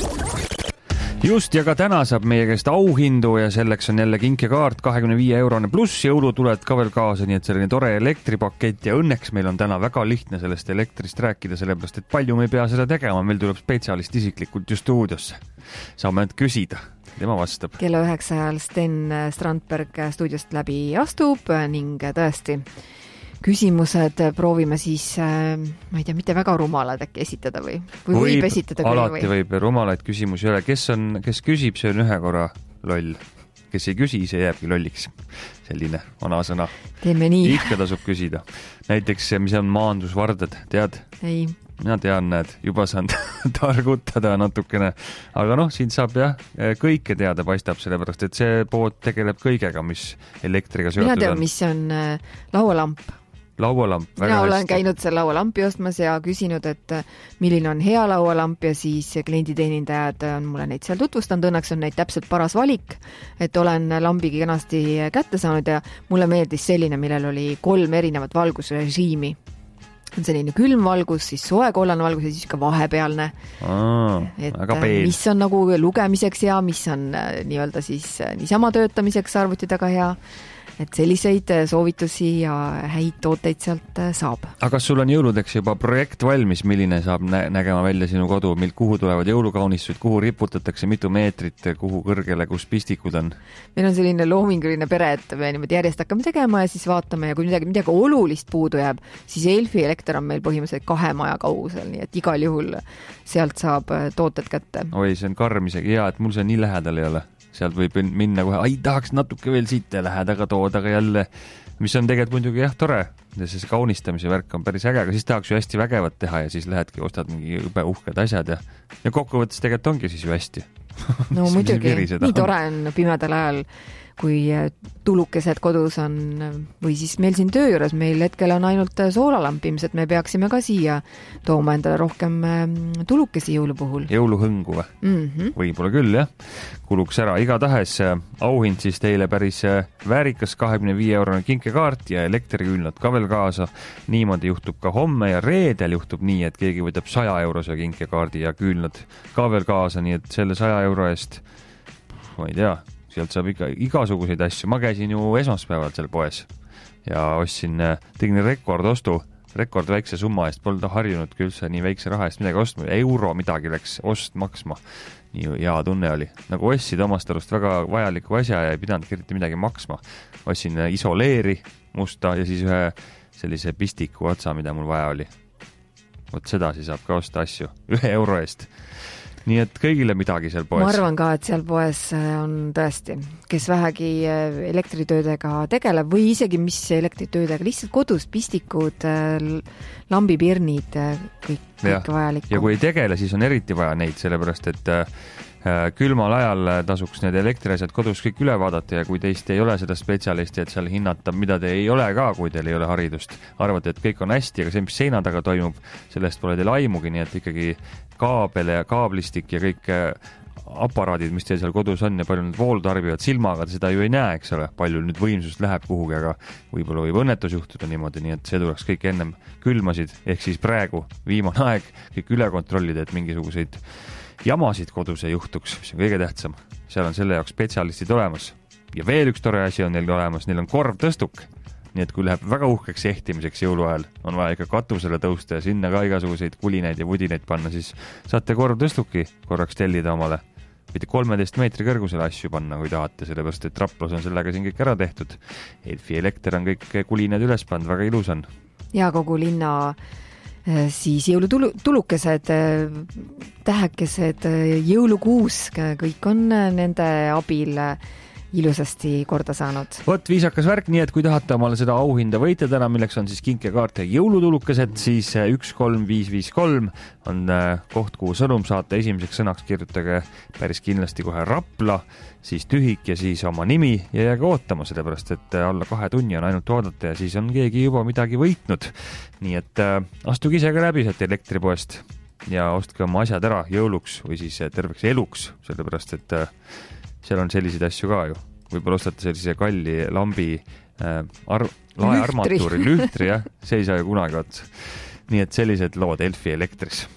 Just, ja ka täna saab meie käest auhindu ja selleks on jälle kinkekaart kahekümne viie eurone pluss jõulutuled ka veel kaasa, nii et selline tore elektripakett ja õnneks meil on täna väga lihtne sellest elektrist rääkida, sellepärast et palju me ei pea seda tegema, meil tuleb spetsialist isiklikult just stuudiosse. Saame nüüd küsida, tema vastab. Kella üheksa ajal Sten Strandberg stuudiost läbi astub ning tõesti küsimused proovime siis, ma ei tea, mitte väga rumalad äkki esitada või, või võib, võib esitada küll alati või? Võib, rumalaid küsimusi ei ole. Kes, on, kes küsib, see on ühe korra loll. Kes ei küsi, see jääbki lolliks. Selline vana sõna. Teeme nii. Ikka tasub küsida. Näiteks, mis on maandusvardad, tead? Ei. Mina tean, näed, juba saan targutada natukene. Aga noh, siin saab jah, kõike teada paistab, sellepärast, et see pood tegeleb kõigega, mis elektriga seotud on. Mina tean, mis on laualamp. Laualamp, väga Mina olen hästi. käinud seal laualampi ostmas ja küsinud, et milline on hea laualamp ja siis klienditeenindajad on mulle neid seal tutvustanud. Õnneks on neid täpselt paras valik, et olen lambigi kenasti kätte saanud ja mulle meeldis selline, millel oli kolm erinevat valgusrežiimi. On selline külm valgus, siis soe kollane valgus ja siis ka vahepealne. Aa, et väga peen. mis on nagu lugemiseks hea, mis on nii-öelda siis niisama töötamiseks arvuti taga hea. et selliseid soovitusi ja häid tooteid sealt saab. Aga kas sul on jõuludeks juba projekt valmis, milline saab nä nägema välja sinu kodu, mil kuhu tulevad jõulukaunistused, kuhu riputatakse, mitu meetrit, kuhu kõrgele, kus pistikud on? Meil on selline loominguline pere, et me niimoodi järjest hakkame tegema ja siis vaatame ja kui midagi, midagi olulist puudu jääb, siis Elfi elekter on meil põhimõtteliselt kahe maja kaugusel, nii et igal juhul sealt saab tooted kätte. Oi, see on karm isegi hea, et mul see nii lähedal ei ole. Sealt võib minna kohe, ai tahaks natuke veel siit ja lähedaga toodaga jälle, mis on tegelikult muidugi jah tore. See kaunistamise värk on päris äge, aga siis tahaks ju hästi vägevat teha ja siis lähedki, ostad mingi õbe uhked asjad ja, ja kokkuvõttes tegelikult ongi siis ju hästi. No muidugi, nii tore on pimedal ajal, kui tulukesed kodus on või siis meil siin töö juures, meil hetkel on ainult soolalampims, et me peaksime ka siia tooma endale rohkem tulukesi jõulu puhul. Jõuluhõngu või? Mm -hmm. Võib-olla küll, jah. Kuluks ära. Igatahes auhind siis teile päris väärikas kahekümne viie eurone kinkekaart ja elektriküünlad ka veel kaasa. Niimoodi juhtub ka homme ja reedel juhtub nii, et keegi võtab saja eurose kinkekaardi ja küünlad ka veel kaasa, nii et selle saja euro eest, ma ei tea, sealt saab ikka igasuguseid asju. Ma käisin ju esmaspäeval seal poes ja ostsin, tegin rekordostu, rekord väikse summa eest, polnud harjunud küll see nii väikse raha eest midagi ostma, euro midagi läks ost maksma. Nii hea tunne oli. Nagu ostsid omast arust väga vajaliku asja ja ei pidanud eriti midagi maksma. Ostsin isoleeri musta ja siis ühe sellise pistiku otsa, mida mul vaja oli. Vot sedasi saab ka osta asju ühe euro eest. Nii et kõigile midagi seal poes. Ma arvan ka, et seal poes on tõesti, kes vähegi elektritöödega tegeleb või isegi mis elektritöödega, lihtsalt kodus pistikud, lambipirnid, kõik, kõik vajalikud. Ja kui ei tegele, siis on eriti vaja neid, sellepärast et külmal ajal tasuks need elektriasjad kodus kõik üle vaadata ja kui teist ei ole seda spetsialisti, et seal hinnata, mida te ei ole ka, kui teil ei ole haridust, arvate, et kõik on hästi, aga see, mis seina taga toimub, sellest pole teil aimugi, nii et ikkagi kaabel ja kaablistik ja kõik aparaadid, mis teil seal kodus on ja palju need vool tarbivad silmaga, seda ju ei näe, eks ole, palju nüüd võimsust läheb kuhugi, aga võib-olla võib õnnetus juhtuda niimoodi, nii et see tuleks kõik ennem külmasid, ehk siis praegu viimane aeg kõik üle kontrollida, et mingisuguseid jamasid kodus ei juhtuks, mis on kõige tähtsam. Seal on selle jaoks spetsialistid olemas. Ja veel üks tore asi on neil olemas, neil on korvtõstuk. Nii et kui läheb väga uhkeks ehtimiseks jõuluajal, on vaja ikka katusele tõusta ja sinna ka igasuguseid kulineid ja vudineid panna, siis saate korvtõstuki korraks tellida omale. Võite kolmeteist meetri kõrgusele asju panna, kui tahate, sellepärast et Raplas on sellega siin kõik ära tehtud. Elfi elekter on kõik kulined üles pannud, väga ilus on. Ja kogu linna siis jõulutulukesed, tähekesed, jõulukuusk, kõik on nende abil ilusasti korda saanud. Vot viisakas värk, nii et kui tahate omale seda auhinda võita täna, milleks on siis kinkekaart ja jõulutulukesed, siis üks kolm viis viis kolm on koht, kuhu sõnum saate. Esimeseks sõnaks kirjutage päris kindlasti kohe Rapla, siis tühik ja siis oma nimi ja jääge ootama, sellepärast et alla kahe tunni on ainult oodata ja siis on keegi juba midagi võitnud. Nii et astuge ise ka läbi sealt elektripoest ja ostke oma asjad ära jõuluks või siis terveks eluks, sellepärast et seal on selliseid asju ka ju. Võib-olla ostate sellise kalli lambi äh, ar laearmatuuri, lühtri, jah, see ei saa ju kunagi otsa. Nii et sellised lood Elfi elektris.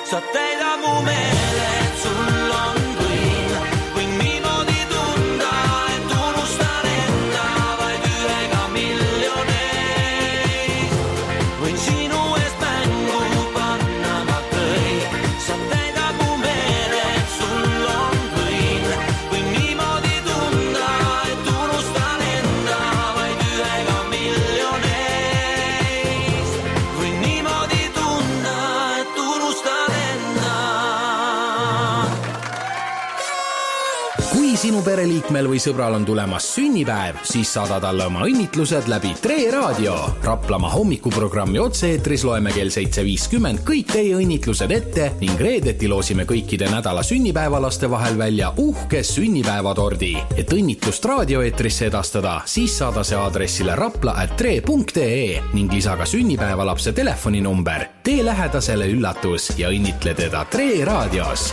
sa täida mu meeled, sul on võim, võin niimoodi tunda, et unustan enda vaid ühega miljoneid. Võin sinu eest mängu panna ma kõik, sa täida mu meeled, sul on võim, võin niimoodi tunda, et unustan enda vaid ühega miljoneid. Võin niimoodi tunda, et unustan enda. Kui sinu pereliikmel või sõbral on tulemas sünnipäev, siis saada talle oma õnnitlused läbi Tre Raadio. Raplamaa hommikuprogrammi otse-eetris loeme kell seitse viiskümmend kõik teie õnnitlused ette ning reedeti loosime kõikide nädala sünnipäevalaste vahel välja uhke sünnipäevatordi. Et õnnitlust raadioeetrisse edastada, siis saada see aadressile rapla at tre punkt ee ning lisa ka sünnipäevalapse telefoninumber. Tee lähedasele üllatus ja õnnitle teda Tre Raadios.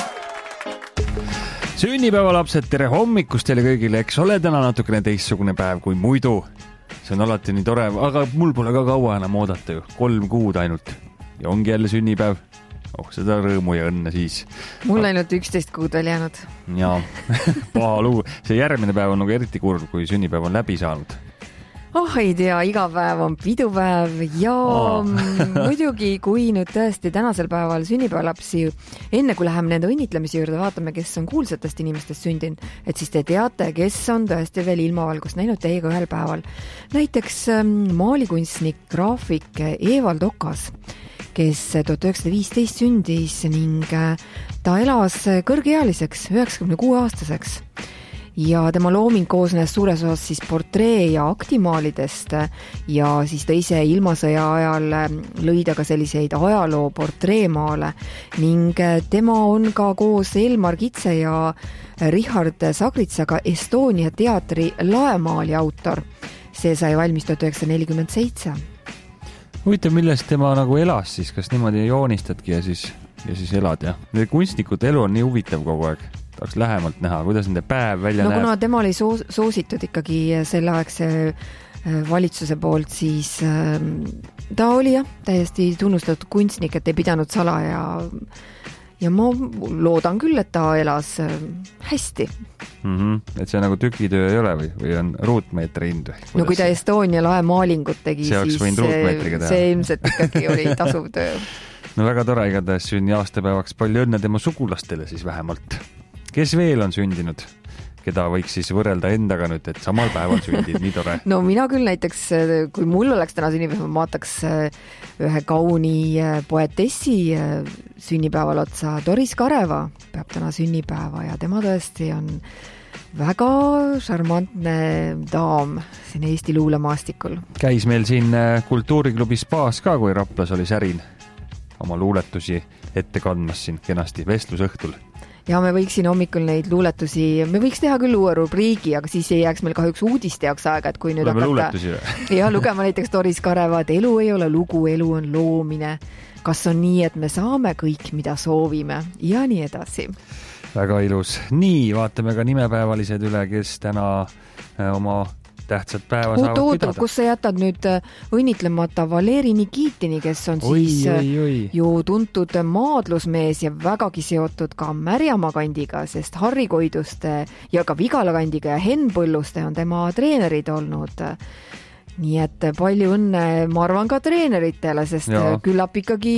Sünnipäevalapsed, tere hommikust teile kõigile, eks ole täna natukene teistsugune päev kui muidu. See on alati nii tore, aga mul pole ka kaua enam oodata ju, kolm kuud ainult. Ja ongi jälle sünnipäev. Oh, seda rõõmu ja õnne siis. Mul ainult üksteist kuud veel jäänud. Jaa, paha lugu. See järgmine päev on nagu eriti kurb, kui sünnipäev on läbi saanud. Oh, ei tea, iga päev on pidupäev ja oh. muidugi, kui nüüd tõesti tänasel päeval sünnipäevalapsi, enne kui läheme nende õnnitlemise juurde, vaatame, kes on kuulsatest inimestest sündinud, et siis te teate, kes on tõesti veel ilmavalgust näinud teiega ühel päeval. Näiteks maalikunstnik, graafik Evald Okas, kes tuhat üheksasada viisteist sündis ning ta elas kõrgeealiseks, üheksakümne kuue aastaseks. Ja tema looming koosnes suures osas siis portree- ja aktimaalidest ja siis ta ise ilmasõja ajal lõi ta ka selliseid ajaloo portreemaale ning tema on ka koos Elmar Kitse ja Richard Sagritsaga Estonia teatri laemaali autor. See sai valmis tuhat üheksasada nelikümmend seitse. Huvitav, millest tema nagu elas siis, kas niimoodi joonistadki ja siis, ja siis elad, jah? Kunstnikute elu on nii huvitav kogu aeg. Tahaks lähemalt näha, kuidas nende päev välja no, näeb. Kuna tema oli soos, soositud ikkagi selleaegse valitsuse poolt, siis ta oli jah, täiesti tunnustatud kunstnik, et ei pidanud sala ja, ja ma loodan küll, et ta elas hästi. Mm-hmm. Et see nagu tükitöö ei ole või, või on ruutmeetri hind? No kui ta Estonia lae maalingut tegi, see siis see, see ilmselt ikkagi oli tasuv töö. No väga tore igatahes sünni aastapäevaks, palju õnne tema sugulastele siis vähemalt. Kes veel on sündinud, keda võiks siis võrrelda endaga nüüd, et samal päev on sündinud, nii tore? No mina küll näiteks, kui mul oleks täna sünnipäev, ma vaataks ühe kauni poetessi sünnipäeval otsa. Doris Kareva peab täna sünnipäeva ja tema tõesti on väga šarmantne daam siin Eesti luulemaastikul. Käis meil siin kultuuriklubi Spaas ka, kui Raplas oli särin oma luuletusi ette kandmas siin kenasti vestlusõhtul. Ja me võiksin hommikul neid luuletusi, me võiks teha küll uue rubriigi, aga siis ei jääks meil kahjuks uudiste jaoks aega, et kui nüüd Oleme hakata ja lugema näiteks Doris Kareva, et elu ei ole lugu, elu on loomine. Kas on nii, et me saame kõik, mida soovime ja nii edasi. Väga ilus. Nii, vaatame ka nimepäevalised üle, kes täna oma tähtsad päeva oot, saavad oot, pidada. Kus sa jätad nüüd õnnitlemata Valeri Nikitini, kes on oi, siis oi, oi. ju tuntud maadlusmees ja vägagi seotud ka Märjamaa kandiga, sest Harri Koiduste ja ka Vigala kandiga ja Henn Põlluste on tema treenerid olnud. Nii et palju õnne, ma arvan ka treeneritele, sest ja. Küllap ikkagi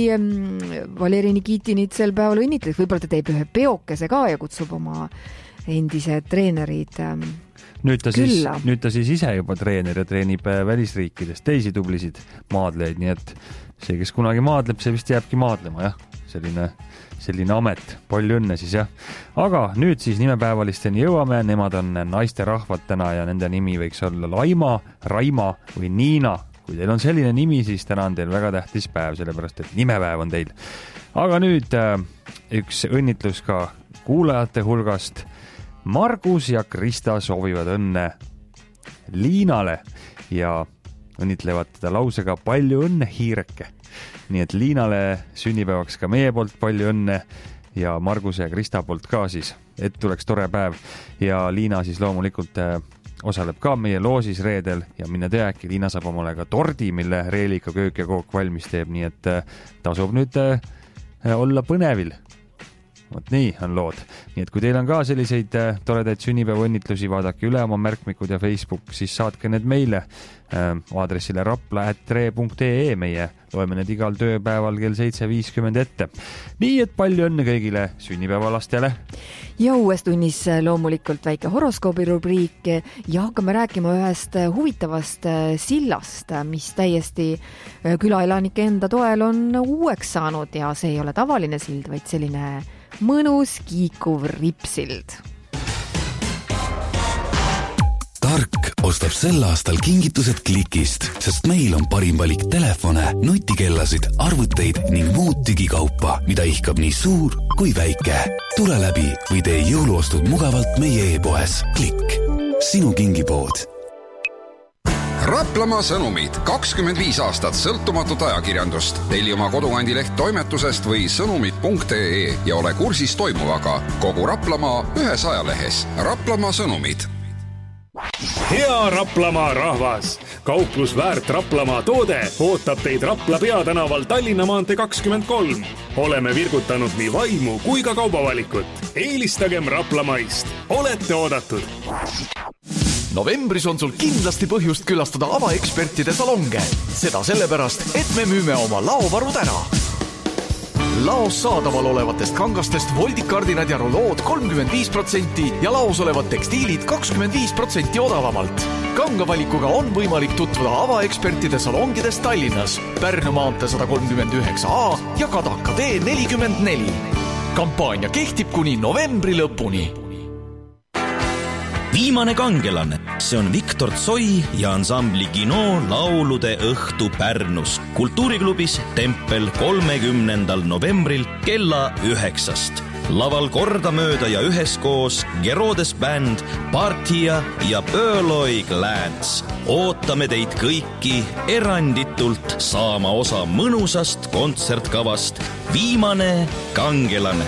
Valeri Nikitinit sel päeval õnnitles. Võib-olla ta teeb ühe peokese ka ja kutsub oma endised treenerid Nüüd ta, siis, Külla. nüüd ta siis ise juba treener ja treenib välisriikides teisi tublisid maadlejaid, nii et see, kes kunagi maadleb, see vist jääbki maadlema, jah. Selline, selline amet. Palju õnne siis, jah. Aga nüüd siis nimepäevalisteni jõuame. Nemad on naiste rahvad täna ja nende nimi võiks olla Laima, Raima või Niina. Kui teil on selline nimi, siis täna on teil väga tähtis päev, sellepärast et nimepäev on teil. Aga nüüd üks õnnitlus ka kuulajate hulgast. Margus ja Krista soovivad õnne Liinale ja õnnitlevad teda lausega palju õnne, hiireke. Nii et Liinale sünnipäevaks ka meie poolt palju õnne ja Marguse ja Krista poolt ka siis, et tuleks tore päev. Ja Liina siis loomulikult osaleb ka meie loosis reedel ja minne tea, äkki Liina saab omale ka tordi, mille Reelika köök ja kook valmis teeb, nii et tasub nüüd olla põnevil. Vot nii on lood. Nii et kui teil on ka selliseid toredaid sünnipäevaõnnitlusi, vaadake üle oma märkmikud ja Facebook, siis saatke need meile äh, aadressile rapla at tre punkt ee. Meie loeme need igal tööpäeval kell seitse viiskümmend ette. Nii et palju õnne kõigile sünnipäevalastele. Ja uues tunnis loomulikult väike horoskoobi rubriik ja hakkame rääkima ühest huvitavast sillast, mis täiesti külaelanike enda toel on uueks saanud ja see ei ole tavaline sild, vaid selline mõnus kiikuv ripsild. Tark ostab sel aastal kingitused Klikist, sest meil on parim valik telefone, nutikellasid, arvuteid ning muud digikaupa, mida ihkab nii suur kui väike. Tule läbi või tee jõuluostud mugavalt meie e-poes. Klikk. Sinu kingipood. Raplamaa sõnumid, kakskümmend viis aastat sõltumatut ajakirjandust. Telli oma kodukandileht toimetusest või sõnumid punkt ee ja ole kursis toimuvaga. Kogu Raplamaa ühes ajalehes. Raplamaa sõnumid. Hea Raplamaa rahvas! Kauplus Väärt Raplamaa toode ootab teid Rapla peatänaval Tallinna maantee kakskümmend kolm. Oleme virgutanud nii vaimu kui ka kaubavalikut. Eelistagem Raplamaist. Olete oodatud! Novembris on sul kindlasti põhjust külastada avaekspertide salonge. Seda sellepärast, et me müüme oma laovarud ära. Laos saadaval olevatest kangastest voldikardinad ja rulood kolmkümmend viis protsenti ja laos olevad tekstiilid kakskümmend viis protsenti odavamalt. Kangavalikuga on võimalik tutvuda avaekspertide salongides Tallinnas, Pärnu maantee sada kolmkümmend üheksa A ja Kadaka tee nelikümmend neli. Kampaania kehtib kuni novembri lõpuni. Viimane kangelane, see on Viktor Tsoi ja ansambli Kino laulude õhtu Pärnus. Kultuuriklubis Tempel kolmekümnendal novembril kella üheksast. Laval kordamööda ja üheskoos Gerodes bänd, Partia ja Pööloi Glance. Ootame teid kõiki eranditult saama osa mõnusast kontsertkavast Viimane kangelane.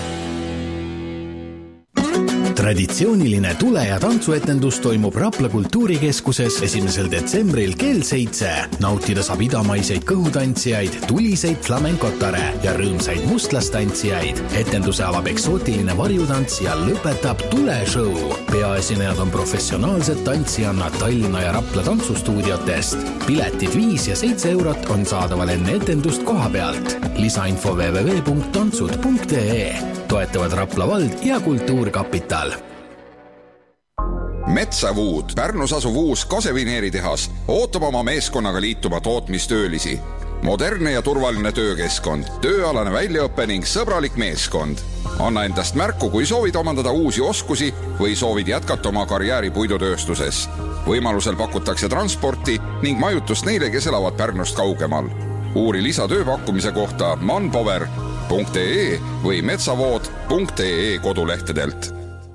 Traditsiooniline tule- ja tantsuetendus toimub Rapla kultuurikeskuses esimesel detsembril kell seitse. Nautida saab idamaiseid kõhutantsijaid, tuliseid flamenkotare ja rõõmsaid mustlastantsijaid. Etenduse avab eksootiline varjutants ja lõpetab tuleshow. Peaesinejad on professionaalsed tantsijannad Tallinna ja Rapla tantsustuudiotest. Piletid viis ja seitse eurot on saadaval enne etendust koha pealt. Lisainfo double-u double-u double-u punkt tantsud punkt ee. Toetavad Rapla vald ja Kultuurkapital. Metsavuud, Pärnus asuv uus kasevineeritehas, ootab oma meeskonnaga liituma tootmistöölisi. Modernne ja turvaline töökeskkond, tööalane väljaõppe ning sõbralik meeskond. Anna endast märku, kui soovid omandada uusi oskusi või soovid jätkata oma karjääri puidutööstuses. Võimalusel pakutakse transporti ning majutust neile, kes elavad Pärnust kaugemal. Uuri lisatööpakkumise kohta manpower punkt ee või metsavood punkt ee kodulehtedelt.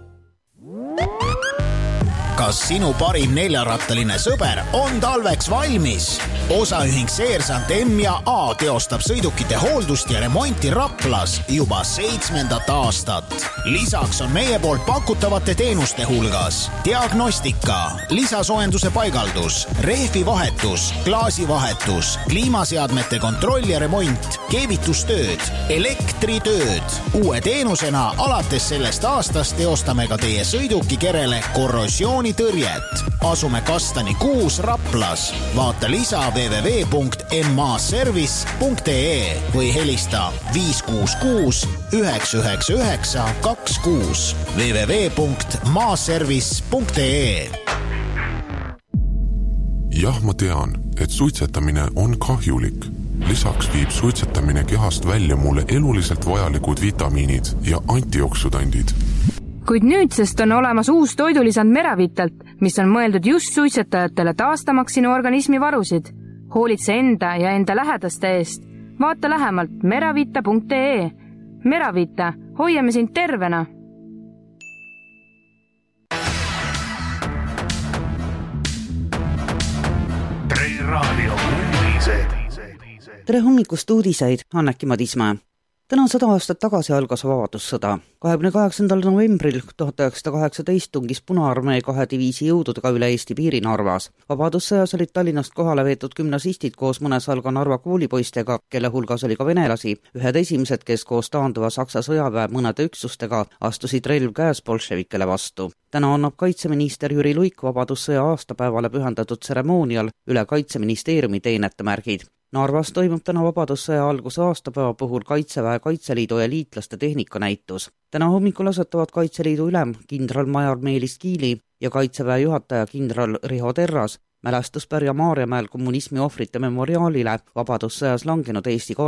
Kas sinu parim neljarattaline sõber on talveks valmis? Osaühing Seersant M ja A teostab sõidukite hooldust ja remonti Raplas juba seitsmendat aastat. Lisaks on meie poolt pakutavate teenuste hulgas diagnostika, lisasoojenduse paigaldus, rehvivahetus, klaasivahetus, kliimaseadmete kontroll ja remont, keevitustööd, elektritööd. Uue teenusena alates sellest aastast teostame ka teie sõidukikerele korrosiooni tõrjet. Asume Kastani kuus Raplas. Vaata lisa double-u double-u double-u punkt m a service punkt ee või helista viis kuus kuus üheksa üheksa üheksa kaks kuus double-u double-u double-u punkt m a service punkt ee. Jah, ma tean, et suitsetamine on kahjulik. Lisaks viib suitsetamine kehast välja mulle eluliselt vajalikud vitamiinid ja antioksüdandid. Kuid nüüdsest on olemas uus toidulisand Meravitalt, mis on mõeldud just suitsetajatele taastamaks sinu organismi varusid. Hoolitse enda ja enda lähedaste eest. Vaata lähemalt meravita punkt ee. Meravita, hoiame sind tervena! Tre raadio uudised. Tere hommikust uudiseid, Anneki Madismaa. täna sada aastat tagasi algas vabadussõda. kahekümne kaheksandal novembril tuhat üheksasada kaheksateist tungis Punaarmee kahe diviisi jõududega üle Eesti piiri Narvas. Vabadussõjas olid Tallinnast kohale veetud gümnasistid koos mõne salga Narva koolipoistega, kelle hulgas oli ka venelasi. Ühed esimesed, kes koos taanduva Saksa sõjaväe mõnede üksustega astusid relv käes bolševikele vastu. Täna annab kaitseminister Jüri Luik vabadussõja aastapäevale pühendatud tseremoonial üle Kaitseministeeriumi teenetemärgid. Narvas toimub täna vabadussõja alguse aastapäeva puhul Kaitseväe, Kaitseliidu ja liitlaste tehnikanäitus. Täna hommikul asetavad Kaitseliidu ülem kindralmajor Meelis Kiili ja Kaitseväe juhataja kindral Riho Terras mälestuspärja Maarjamäel kommunismi ohvrite memoriaalile vabadussõjas langenud Eesti